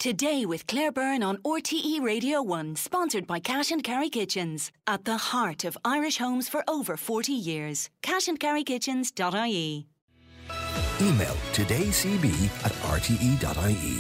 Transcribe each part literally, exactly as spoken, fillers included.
Today with Claire Byrne on R T E Radio one, sponsored by Cash and Carry Kitchens. At the heart of Irish homes for over forty years. cash and carry kitchens dot I E. Email todaycb at r t e dot I E.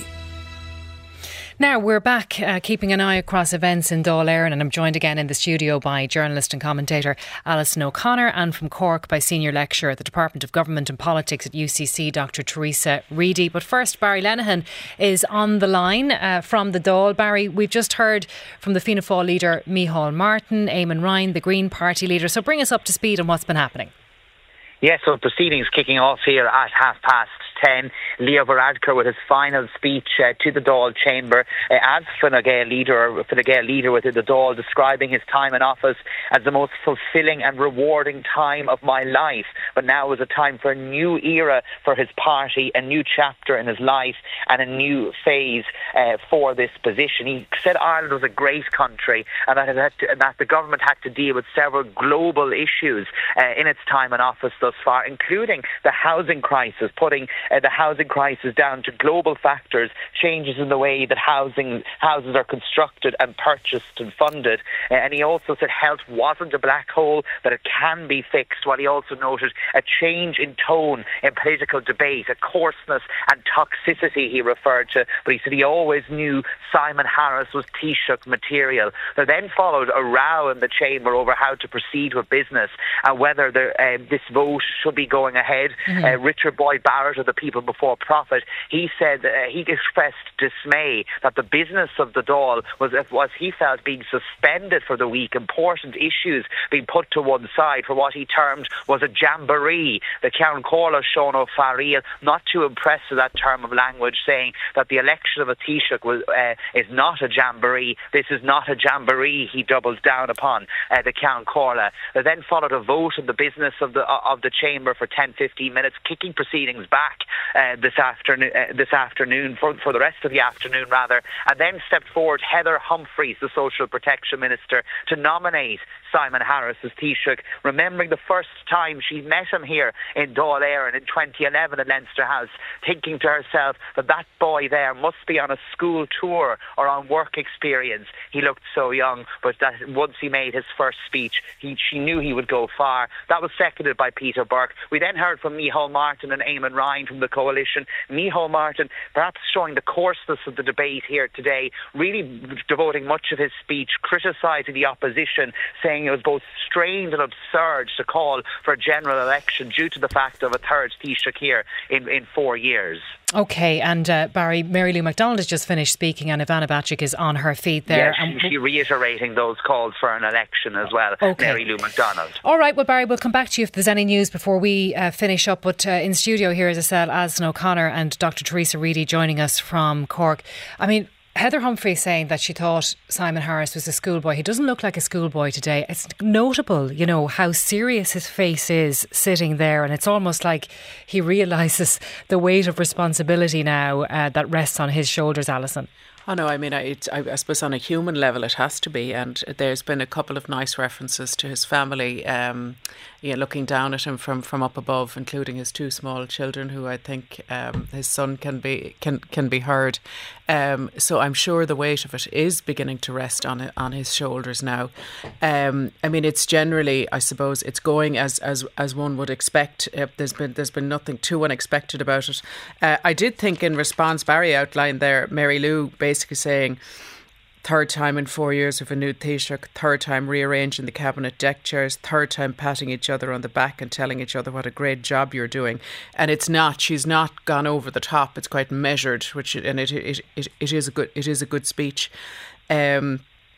Now we're back uh, keeping an eye across events in Dáil Éireann, and I'm joined again in the studio by journalist and commentator Alison O'Connor, and from Cork by Senior Lecturer at the Department of Government and Politics at U C C, Doctor Teresa Reedy. But first, Barry Lenihan is on the line uh, from the Dáil. Barry, we've just heard from the Fianna Fáil leader Micheál Martin, Eamon Ryan, the Green Party leader. So bring us up to speed on what's been happening. Yes, so proceedings kicking off here at half past ten. Leo Varadkar with his final speech uh, to the Dáil Chamber uh, as Fine Gael leader, Fine Gael leader within the Dáil, describing his time in office as the most fulfilling and rewarding time of my life. But now is a time for a new era for his party, a new chapter in his life, and a new phase uh, for this position. He said Ireland was a great country, and that, it had to, and that the government had to deal with several global issues uh, in its time in office thus far, including the housing crisis, putting uh, the housing crisis down to global factors, changes in the way that housing houses are constructed and purchased and funded. Uh, and he also said health wasn't a black hole, that it can be fixed, while he also noted a change in tone in political debate, a coarseness and toxicity he referred to. But he said he always knew Simon Harris was Taoiseach material. There then followed a row in the chamber over how to proceed with business and whether the, uh, this vote should be going ahead. Mm-hmm. Uh, Richard Boyd Barrett of the People Before Profit, he said uh, he expressed dismay that the business of the Dáil was, was he felt, being suspended for the week, important issues being put to one side for what he termed was a jamboree. The Ceann Comhairle Sean O'Farrell, not too impressed with that term of language, saying that the election of a Taoiseach was, uh, is not a jamboree. This is not a jamboree, he doubles down upon uh, the Ceann Comhairle. There then followed a vote in the business of the uh, of the chamber for ten to fifteen minutes, kicking proceedings back uh, this afternoon uh, this afternoon for, for the rest of the afternoon rather, and then stepped forward Heather Humphreys, the Social Protection Minister, to nominate Simon Harris as Taoiseach, remembering the first time she met him here in Dáil Éireann in twenty eleven at Leinster House, thinking to herself that that boy there must be on a school tour or on work experience. He looked so young, but that once he made his first speech, he, she knew he would go far. That was seconded by Peter Burke. We then heard from Micheál Martin and Eamon Ryan from the coalition. Micheál Martin perhaps showing the coarseness of the debate here today, really devoting much of his speech criticising the opposition, saying it was both strained and absurd to call for a general election due to the fact of a third Taoiseach here in, in four years. OK, and uh, Barry, Mary Lou McDonald has just finished speaking and Ivana Bacik is on her feet there. Yes, she's reiterating those calls for an election as well, okay. Mary Lou McDonald. All right, well Barry, we'll come back to you if there's any news before we uh, finish up. But uh, in studio here, as I said, Alison O'Connor and Doctor Teresa Reedy joining us from Cork. I mean, Heather Humphrey saying that she thought Simon Harris was a schoolboy. He doesn't look like a schoolboy today. It's notable, you know, how serious his face is sitting there, and it's almost like he realises the weight of responsibility now uh, that rests on his shoulders, Alison. Oh no, I mean, I, it, I, I suppose on a human level it has to be, and there's been a couple of nice references to his family, um, you know, looking down at him from, from up above, including his two small children, who I think um, his son can be can can be heard. Um, so I'm sure the weight of it is beginning to rest on on his shoulders now. Um, I mean, it's generally, I suppose, it's going as as as one would expect. Uh, there's been there's been nothing too unexpected about it. Uh, I did think in response, Barry outlined there, Mary Lou basically saying, third time in four years with a new Taoiseach, third time rearranging the cabinet deck chairs, third time patting each other on the back and telling each other what a great job you're doing. And it's not, she's not gone over the top. It's quite measured, which and it it it, it is a good it is a good speech. Um,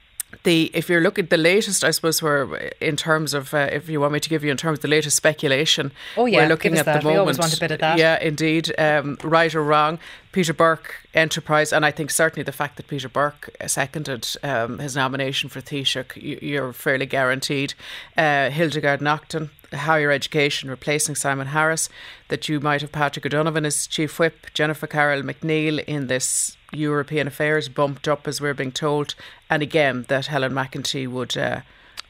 The if you're looking at the latest, I suppose we're in terms of uh, if you want me to give you in terms of the latest speculation. Oh yeah, we're looking give us at that. the moment. We always want a bit of that. Yeah, indeed. Um, right or wrong, Peter Burke Enterprise, and I think certainly the fact that Peter Burke seconded um, his nomination for Taoiseach, you, you're fairly guaranteed. Uh, Hildegard Naughton, Higher Education, replacing Simon Harris. That you might have Patrick O'Donovan as Chief Whip, Jennifer Carroll McNeil in this European Affairs bumped up as we're being told, and again that Helen McEntee would uh,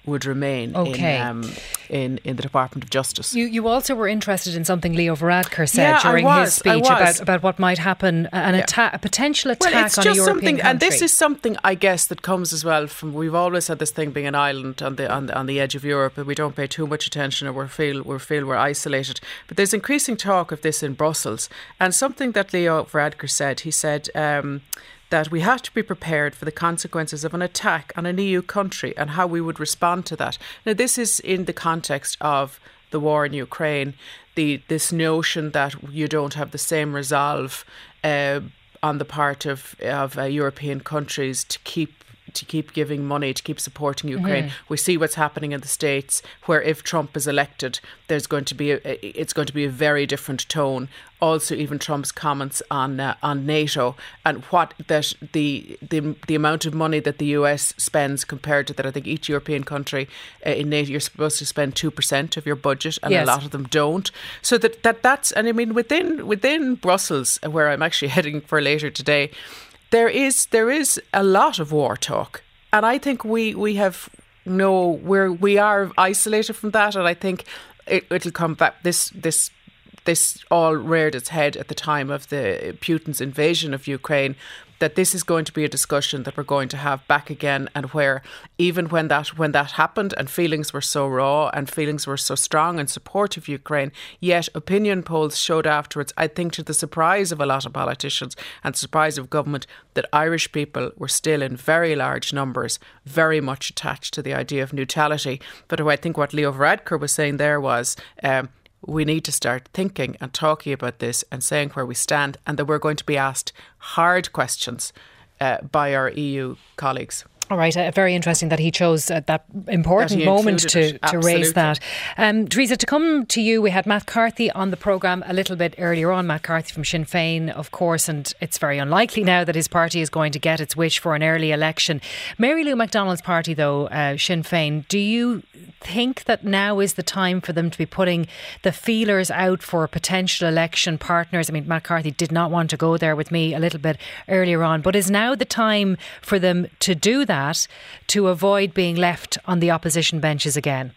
would remain okay. in, um, in in the Department of Justice. You you also were interested in something Leo Varadkar said yeah, during was, his speech about, about what might happen, an yeah. attack, a potential attack well, it's on just a European something, country. and this is something I guess that comes as well from, we've always had this thing being an island on the on the, on the edge of Europe, and we don't pay too much attention, or we feel we feel we're isolated. But there's increasing talk of this in Brussels, and something that Leo Varadkar said. He said. Um, that we have to be prepared for the consequences of an attack on an E U country and how we would respond to that. Now, this is in the context of the war in Ukraine, the this notion that you don't have the same resolve uh, on the part of, of uh, European countries to keep to keep giving money, to keep supporting Ukraine. Mm-hmm. We see what's happening in the States, where if Trump is elected, there's going to be a, it's going to be a very different tone. Also, even Trump's comments on uh, on NATO and what that the, the the amount of money that the U S spends compared to that. I think each European country uh, in NATO, you're supposed to spend two percent of your budget, and yes. a lot of them don't. So that, that that's and I mean within within Brussels, where I'm actually heading for later today. There is there is a lot of war talk, and I think we we have no we're we are isolated from that, and I think it, it'll come back. This this this all reared its head at the time of the Putin's invasion of Ukraine. That this is going to be a discussion that we're going to have back again, and where even when that when that happened and feelings were so raw and feelings were so strong in support of Ukraine, yet opinion polls showed afterwards, I think to the surprise of a lot of politicians and surprise of government, that Irish people were still in very large numbers very much attached to the idea of neutrality. But I think what Leo Varadkar was saying there was um, we need to start thinking and talking about this and saying where we stand, and that we're going to be asked hard questions uh, by our E U colleagues. All right, uh, very interesting that he chose uh, that important that moment to, to raise that. Um, Teresa, to come to you, we had Matt Carthy on the programme a little bit earlier on. Matt Carthy from Sinn Féin, of course, and it's very unlikely now that his party is going to get its wish for an early election. Mary Lou McDonald's party, though, uh, Sinn Féin, do you think that now is the time for them to be putting the feelers out for potential election partners? I mean, Matt Carthy did not want to go there with me a little bit earlier on, but is now the time for them to do that? To avoid being left on the opposition benches again?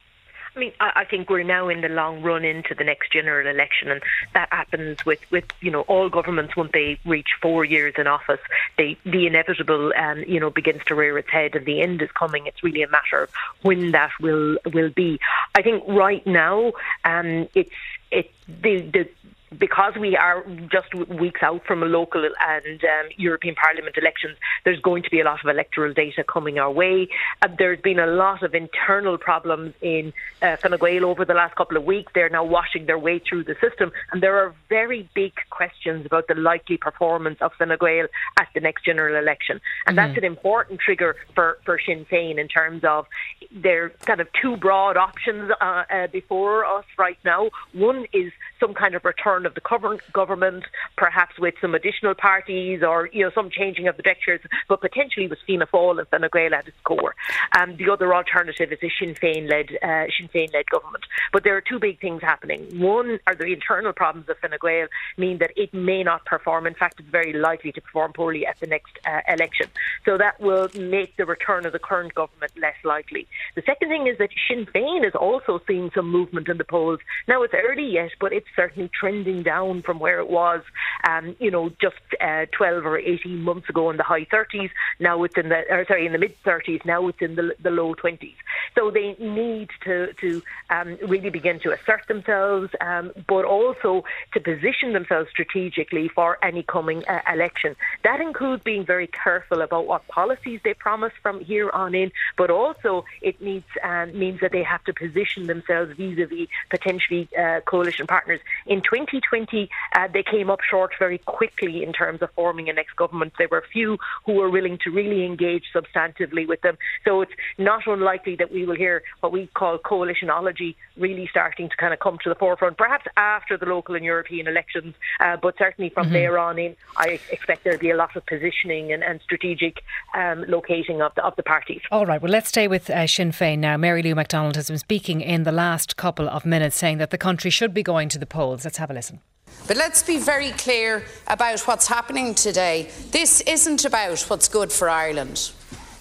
I mean, I think we're now in the long run into the next general election, and that happens with, with you know, all governments. Once they reach four years in office, they, the inevitable, um, you know, begins to rear its head, and the end is coming. It's really a matter of when that will will be. I think right now, um, it's it the the. Because we are just weeks out from a local and um, European Parliament elections, there's going to be a lot of electoral data coming our way. Uh, there's been a lot of internal problems in uh, Fine Gael over the last couple of weeks. They're now washing their way through the system, and there are very big questions about the likely performance of Fine Gael at the next general election. And mm-hmm. that's an important trigger for, for Sinn Féin in terms of there are kind of two broad options uh, uh, before us right now. One is some kind of return of the government, perhaps with some additional parties or, you know, some changing of the textures, but potentially with Fianna Fáil and Fine Gael at its core. Um, the other alternative is a Sinn Féin-led uh, Sinn Féin-led government. But there are two big things happening. One are the internal problems of Fine Gael mean that it may not perform. In fact, it's very likely to perform poorly at the next uh, election. So that will make the return of the current government less likely. The second thing is that Sinn Féin is also seeing some movement in the polls. Now, it's early yet, but it's certainly trending down from where it was, um, you know, just uh, twelve or eighteen months ago in the high thirties. Now it's in the, or sorry, in the mid thirties. Now it's in the, the low twenties. So they need to to um, really begin to assert themselves, um, but also to position themselves strategically for any coming uh, election. That includes being very careful about what policies they promise from here on in, but also it needs um, means that they have to position themselves vis-a-vis potentially uh, coalition partners. In twenty twenty, uh, they came up short very quickly in terms of forming a next government. There were few who were willing to really engage substantively with them. So it's not unlikely that we will hear what we call coalitionology really starting to kind of come to the forefront, perhaps after the local and European elections, uh, but certainly from mm-hmm. there on in, I expect there'll be a lot of positioning and, and strategic um, locating of the, of the parties. All right, well, let's stay with uh, Sinn Féin now. Mary Lou McDonald has been speaking in the last couple of minutes saying that the country should be going to the polls. Let's have a listen. But let's be very clear about what's happening today. This isn't about what's good for Ireland.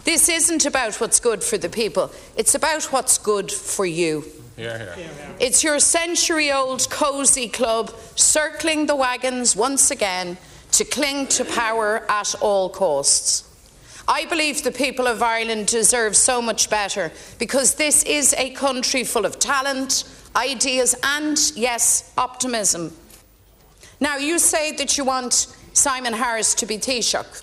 This isn't about what's good for the people. It's about what's good for you. Yeah, yeah. It's your century-old cosy club circling the wagons once again to cling to power at all costs. I believe the people of Ireland deserve so much better, because this is a country full of talent, ideas and, yes, optimism. Now, you say that you want Simon Harris to be Taoiseach.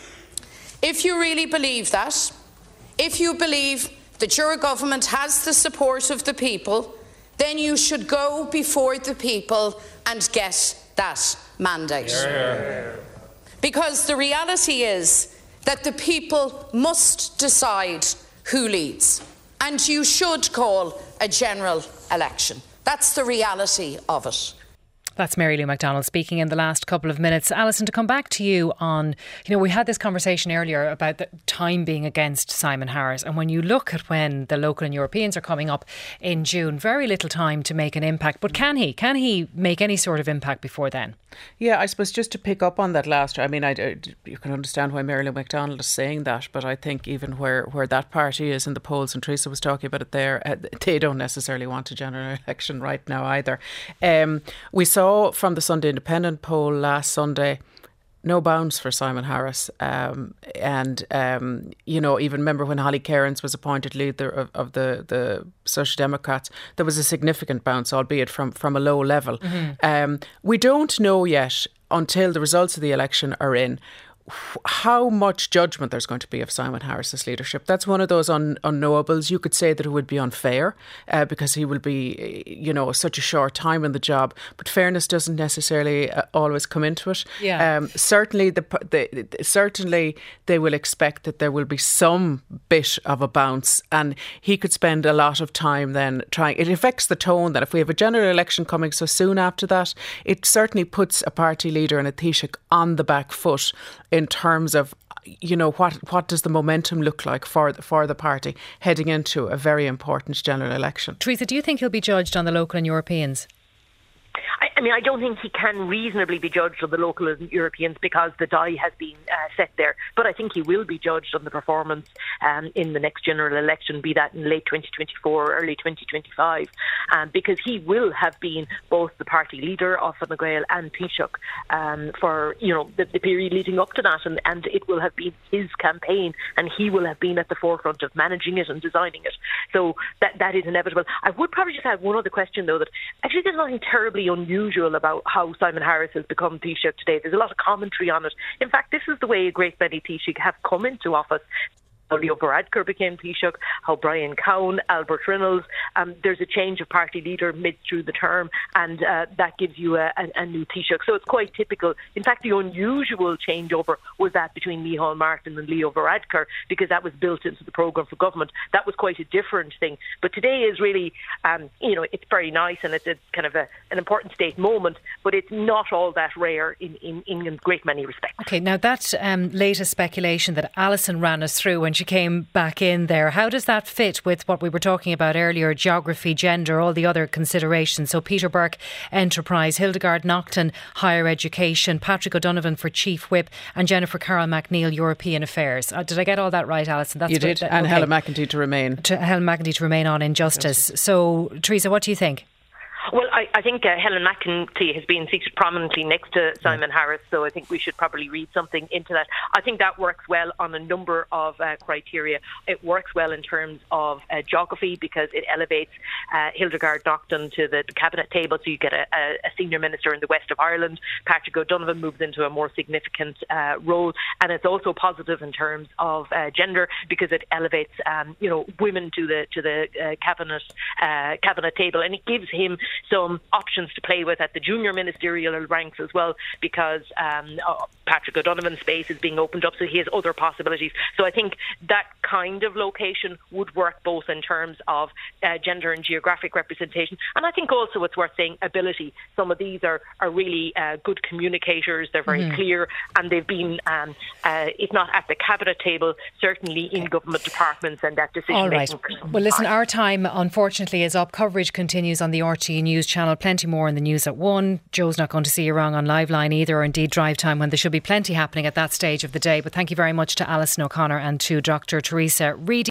If you really believe that, if you believe that your government has the support of the people, then you should go before the people and get that mandate. Yeah. Because the reality is that the people must decide who leads, and you should call a general election. That's the reality of it. That's Mary Lou McDonald speaking in the last couple of minutes. Alison, to come back to you on, you know, we had this conversation earlier about the time being against Simon Harris. And when you look at when the local and Europeans are coming up in June, very little time to make an impact. But can he? Can he make any sort of impact before then? Yeah, I suppose just to pick up on that last, I mean, I, I, you can understand why Mary Lou McDonald is saying that, but I think even where, where that party is in the polls, and Teresa was talking about it there, uh, they don't necessarily want a general election right now either. Um, we saw from the Sunday Independent poll last Sunday, no bounds for Simon Harris. Um, and, um, you know, even remember when Holly Cairns was appointed leader of, of the, the Social Democrats, there was a significant bounce, albeit from, from a low level. Mm-hmm. Um, we don't know yet, until the results of the election are in, how much judgment there's going to be of Simon Harris's leadership. That's one of those un- unknowables. You could say that it would be unfair uh, because he will be, you know, such a short time in the job. But fairness doesn't necessarily uh, always come into it. Yeah. Um, certainly, the, the, the certainly they will expect that there will be some bit of a bounce, and he could spend a lot of time then trying. It affects the tone that if we have a general election coming so soon after that, it certainly puts a party leader and a Taoiseach on the back foot in terms of, you know, what what does the momentum look like for the, for the party heading into a very important general election. Teresa, do you think he'll be judged on the local and Europeans? I, I mean, I don't think he can reasonably be judged on the local and Europeans because the die has been uh, set there. But I think he will be judged on the performance um, in the next general election, be that in late twenty twenty-four or early twenty twenty-five, um, because he will have been both the party leader of Fine Gael and Taoiseach um, for, you know, the, the period leading up to that, and, and it will have been his campaign, and he will have been at the forefront of managing it and designing it. So that that is inevitable. I would probably just add one other question, though, that actually there's nothing terribly unusual about how Simon Harris has become Taoiseach today. There's a lot of commentary on it. In fact, this is the way a great many Taoiseach have come into office. How Leo Varadkar became Taoiseach, how Brian Cowan, Albert Reynolds. Um, there's a change of party leader mid through the term, and uh, that gives you a, a, a new Taoiseach. So it's quite typical. In fact, the unusual changeover was that between Micheál Martin and Leo Varadkar, because that was built into the programme for government. That was quite a different thing. But today is really, um, you know, it's very nice and it's, it's kind of a, an important state moment, but it's not all that rare in, in, in a great many respects. OK, now that um, latest speculation that Alison ran us through when she came back in there, how does that fit with what we were talking about earlier, geography, gender, all the other considerations? So Peter Burke, Enterprise, Hildegard Naughton, Higher Education, Patrick O'Donovan for Chief Whip, and Jennifer Carroll McNeil, European Affairs. Uh, did I get all that right, Alison? That's you did, that, and okay. Helen McEntee to remain. To Helen McEntee to remain on in Justice. Justice. So, Teresa, what do you think? Well, I, I think uh, Helen McEntee has been seated prominently next to Simon Harris, so I think we should probably read something into that. I think that works well on a number of uh, criteria. It works well in terms of uh, geography because it elevates uh, Hildegard Naughton to the cabinet table, so you get a, a, a senior minister in the west of Ireland. Patrick O'Donovan moves into a more significant uh, role, and it's also positive in terms of uh, gender because it elevates, um, you know, women to the to the uh, cabinet uh, cabinet table, and it gives him some options to play with at the junior ministerial ranks as well, because um, uh, Patrick O'Donovan's space is being opened up, so he has other possibilities. So I think that kind of location would work both in terms of uh, gender and geographic representation, and I think also it's worth saying ability. Some of these are, are really uh, good communicators, they're very mm-hmm. clear, and they've been, um, uh, if not at the cabinet table, certainly in government departments and at decision making. All right. Well, listen, our time unfortunately is up. Coverage continues on the R T E R T E News channel. Plenty more in the news at one. Joe's not going to see you wrong on Live Line either, or indeed Drive Time, when there should be plenty happening at that stage of the day. But thank you very much to Alison O'Connor and to Doctor Teresa Reedy.